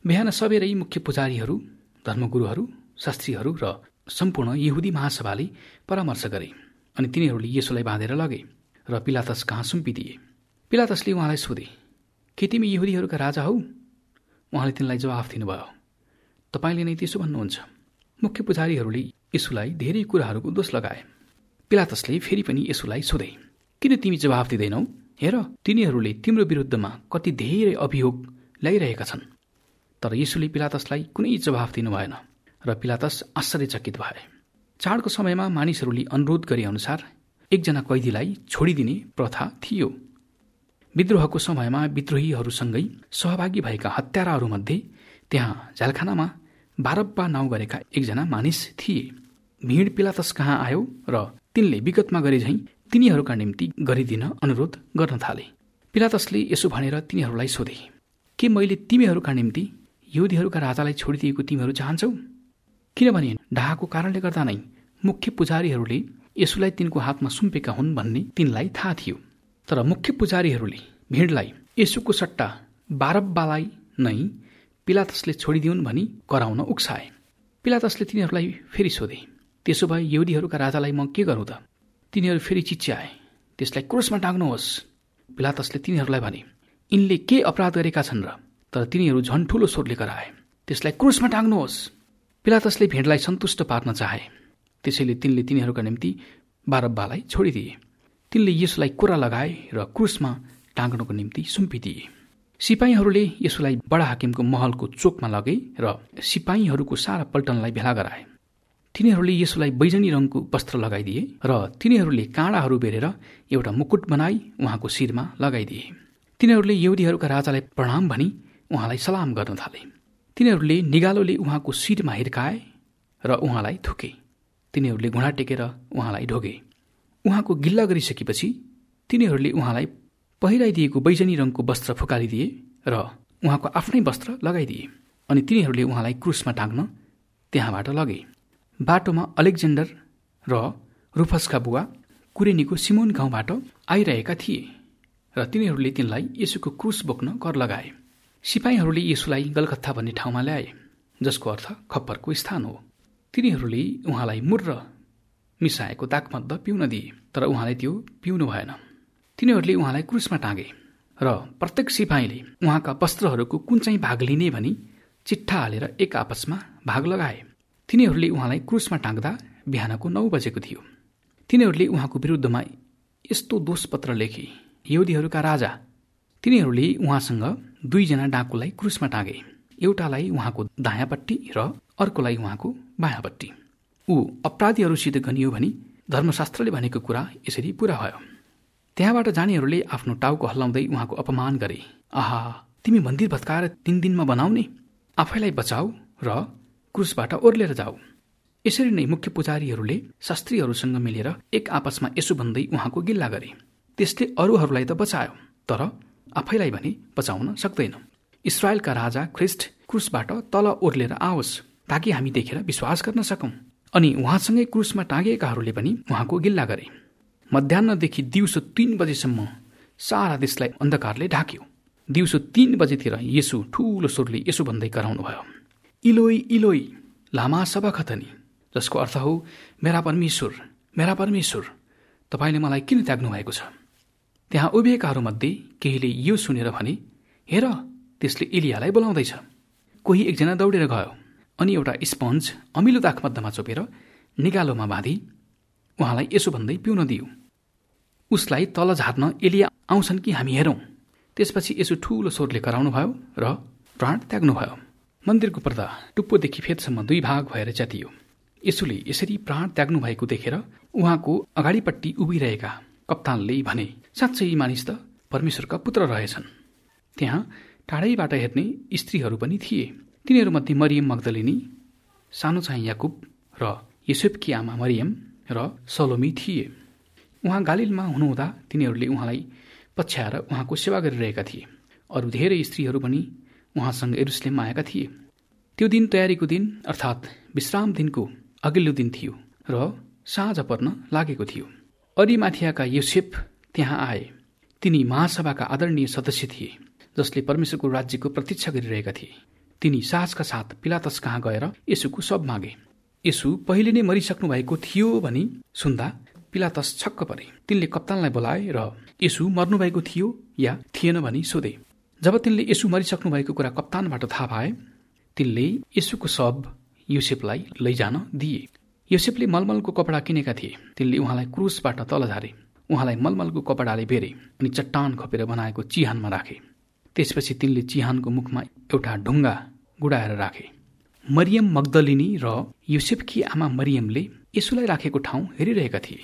बिहान सबेरै मुख्य पुजारीहरू, धर्मगुरुहरू, शास्त्रीहरू र सम्पूर्ण यहुदी महासभाले परामर्श गरे अनि तिनीहरूले येशूलाई बाँधेर लगे र पिलातस कहाँ सुम्पिदिए। पिलातसले उहाँलाई सोधे, के तिमी यहुदीहरूका राजा हौ? उहाँले तिनलाई जवाफ दिनुभयो, तपाईँले नै त्यसो भन्नुहुन्छ। मुख्य पुजारीहरूले येशूलाई धेरै कुराहरूको दोष लगाए। पिलातसले फेरि पनि येशूलाई सोधे, किन तिमी जवाफ दिँदैनौ? हेर, तिनीहरूले तिम्रो विरुद्धमा कति धेरै अभियोग ल्याइरहेका छन्। तर येशूले पिलातसलाई कुनै जवाफ दिनु भएन र पिलातस आश्चर्यचकित भए। चाडको समयमा मानिसहरूले अनुरोध गरे अनुसार एकजना कैदीलाई छोडिदिने प्रथा थियो। विद्रोहको समयमा विद्रोहीहरूसँगै सहभागी भएका हत्याराहरूमध्ये त्यहाँ झ्यालखानामा बारब्बा नाउँ गरेका एकजना मानिस थिए। भिड पिलातस कहाँ आयो र तिनले विगतमा गरे झैं तिनीहरूका निम्ति गरिदिन अनुरोध गर्न थाले। पिलातसले यसो भनेर तिनीहरूलाई सोधे, के मैले तिमीहरूका निम्ति यहुदीहरूका राजालाई छोडिदिएको तिमीहरू चाहन्छौ? किनभने डाहाको कारणले गर्दा नै मुख्य पुजारीहरूले येशूलाई तिनको हातमा सुम्पेका हुन् भन्ने तिनलाई थाहा थियो। तर मुख्य पुजारीहरूले भिडलाई येशूको सट्टा बारब्बालाई नै पिलातसले छोडिदिउन् भनी कराउन उक्साए। पिलातसले तिनीहरूलाई फेरि सोधे, त्यसो भए यहुदीहरूका राजालाई म के गरौँ त? तिनीहरू फेरि चिच्याए, त्यसलाई क्रुसमा टाङ्नुहोस्। पिलातसले तिनीहरूलाई भने, यिनले के अपराध गरेका छन् र? तर तिनीहरू झन् ठूलो स्वरले कराए, त्यसलाई क्रुसमा टाङ्नुहोस्। पिलातसले भिडलाई सन्तुष्ट पार्न चाहे, त्यसैले तिनले तिनीहरूका निम्ति बारब्बालाई छोडिदिए। तिनले येशूलाई कोरा लगाए र क्रुसमा टाङ्ग्नको निम्ति सुम्पिदिए। सिपाहीहरूले येशूलाई बडा हाकिमको महलको चोकमा लगे र सिपाहीहरूको सारा पल्टनलाई भेला गराए। तिनीहरूले येशूलाई बैजनी रङको वस्त्र लगाइदिए र तिनीहरूले काँडाहरू बेरेर एउटा मुकुट बनाई उहाँको शिरमा लगाइदिए। तिनीहरूले यहुदीहरूका राजालाई प्रणाम भनी उहाँलाई सलाम गर्न थाले। तिनीहरूले निगालोले उहाँको शिरमा हिर्काए र उहाँलाई थुके। तिनीहरूले घुँडा टेकेर उहाँलाई ढोगे। उहाँको गिल्ला गरिसकेपछि तिनीहरूले उहाँलाई पहिराइदिएको बैजनी रङको वस्त्र फुकालिदिए र उहाँको आफ्नै वस्त्र लगाइदिए अनि तिनीहरूले उहाँलाई क्रुसमा टाङ्न त्यहाँबाट लगे। बाटोमा अलेक्जेन्डर र रुफसका बुवा कुरेनीको सिमोन गाउँबाट आइरहेका थिए र तिनीहरूले तिनलाई येशूको क्रुस बोक्न कर लगाए। सिपाहीहरूले येशूलाई गलगत्था भन्ने ठाउँमा ल्याए, जसको अर्थ खप्परको स्थान हो। तिनीहरूले उहाँलाई मुर्र मिसाएको दागमद्द पिउन दिए, तर उहाँले त्यो पिउनु भएन। तिनीहरूले उहाँलाई क्रुसमा टाँगे र प्रत्येक सिपाहीले उहाँका वस्त्रहरूको कुन चाहिँ भाग लिने भनी चिट्ठा हालेर एक आपसमा भाग लगाए। तिनीहरूले उहाँलाई क्रुसमा टाँग्दा बिहानको 9 बजेको थियो। तिनीहरूले उहाँको विरुद्धमा यस्तो दोषपत्र लेखे, यहुदीहरूका राजा। तिनीहरूले उहाँसँग 2 जना डाकुलाई क्रुसमा टाँगे, एउटालाई उहाँको दायाँपट्टि र अर्कोलाई उहाँको बायाँपट्टि। ऊ अपराधीहरूसित गनियो भनी धर्मशास्त्रले भनेको कुरा यसरी पूरा भयो। त्यहाँबाट जानेहरूले आफ्नो टाउको हल्लाउँदै उहाँको अपमान गरे। आहा, तिमी मन्दिर भत्काएर 3 दिनमा बनाउने? आफैलाई बचाऊ र क्रुसबाट ओर्लेर जाऊ। यसरी नै मुख्य पुजारीहरूले शास्त्रीहरूसँग मिलेर एक आपसमा यसो भन्दै उहाँको गिल्ला गरे, त्यसले अरूहरूलाई त बचायो, तर आफैलाई भने बचाउन सक्दैन। इस्राएलका राजा ख्रिस्ट क्रुसबाट तल ओर्लेर आओस्, ताकि हामी देखेर विश्वास गर्न सकौं। अनि उहाँसँगै क्रुसमा टाँगिएकाहरूले पनि उहाँको गिल्ला गरे। मध्याह्नदेखि दिउँसो 3 बजेसम्म सारा देशलाई अन्धकारले ढाक्यो। दिउँसो 3 बजेतिर येशू ठूलो स्वरले यसो भन्दै कराउनु भयो, इलोई इलोई लामा सबखतनी, जसको अर्थ हो, मेरा परमेश्वर, तपाईले मलाई किन त्याग्नु भएको छ? त्यहाँ उभिएकाहरूमध्ये केहीले यो सुनेर भने, हेर, त्यसले एलियालाई बोलाउँदैछ। कोही एकजना दौडेर गयो अनि एउटा स्पन्ज अमिलो दागमध्यमा चोपेर निगालोमा बाँधी उहाँलाई यसो भन्दै पिउन दियो, उसलाई तल झार्न एलिया आउँछन् कि हामी हेरौं। त्यसपछि यसो ठूलो स्वरले कराउनु भयो र प्राण त्याग्नुभयो। मन्दिरको पर्दा टुप्पोदेखि फेदसम्म 2 भाग भएर च्यातियो। यसुले यसरी प्राण त्याग्नु भएको देखेर उहाँको अगाडिपट्टि उभिरहेका कप्तानले भने, साँच्चै यी मानिस त परमेश्वरका पुत्र रहेछन्। त्यहाँ टाढैबाट हेर्ने स्त्रीहरू पनि थिए। तिनीहरूमध्ये मरियम मग्दलिनी, सानो चाहिँ याकुब र योसेफकी आमा मरियम र सलोमी थिए। उहाँ गालिलमा हुनुहुँदा तिनीहरूले उहाँलाई पछ्याएर उहाँको सेवा गरिरहेका थिए। अरू धेरै स्त्रीहरू पनि उहाँसँग यरुशलेममा आएका थिए। त्यो दिन तयारीको दिन अर्थात् विश्राम दिनको अघिल्लो दिन थियो र साँझ पर्न लागेको थियो। अरिमाथियाका योसेफ त्यहाँ आए। तिनी महासभाका आदरणीय सदस्य थिए, जसले परमेश्वरको राज्यको प्रतीक्षा गरिरहेका थिए। तिनी साहसका साथ पिलातस कहाँ गएर येशूको शव मागे। येशू पहिले नै मरिसक्नु भएको थियो भनी सुन्दा पिलातस छक्क परे। तिनले कप्तानलाई बोलाए र येशू मर्नुभएको थियो या थिएन भनी सोधे। जब तिनले येशू मरिसक्नु भएको कुरा कप्तानबाट थाहा पाए, तिनले येशूको शव योसेफलाई लैजान दिए। योसेफले मलमलको कपडा किनेका थिए। तिनले उहाँलाई क्रुसबाट तल झारे, उहाँलाई मलमलको कपडाले बेरे अनि चट्टान खोपेर बनाएको चिहानमा राखे। त्यसपछि तिनले चिहानको मुखमा एउटा ढुङ्गा गुडाएर राखे। मरियम मग्दलिनी र योसेफकी आमा मरियमले येशूलाई राखेको ठाउँ हेरिरहेका थिए।